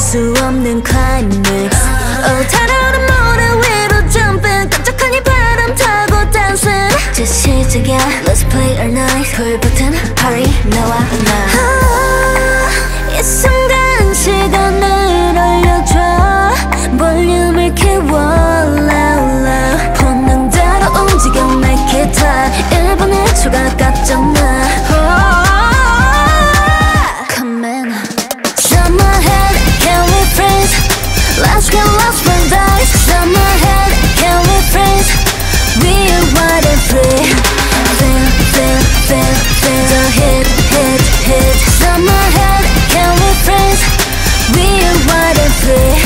수 없는 climax. 달아오른 모래 위로 jumping, 깜짝한 이 바람 타고 dancing. 이제 시작이야, let's play all night. 불붙은 party 너와 나. 이 순간 시간을 알려줘. 볼륨을 키워 loud loud. 본능대로 움직여 make it hot. 1분 1초가 깎잖아. Let's get lost from dice. Shut my head, can we freeze? We are wild and free. Feel, feel, feel, feel the hit, hit, hit. Shut my head, can we freeze? We are wild and free.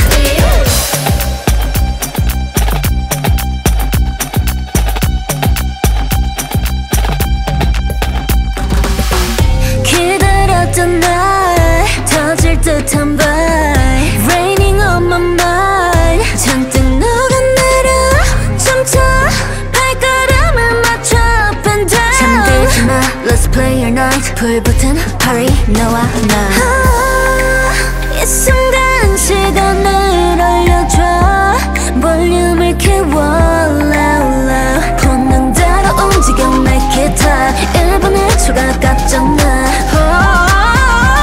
기다렸던 날 터질 듯한 vibe. Raining on my mind. 잔뜩 녹아내려 점차 발걸음을 맞춰 up and down. 잠들지 마, let's play all night. 불붙은 party 너와 나. 이 순간 시간을 알려줘. 볼륨을 키워 loud loud. 본능대로 움직여 make it hot. 1분 1초가 깎잖아.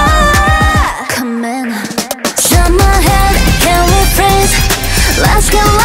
Come in. Shut my head, can we freeze? Let's go.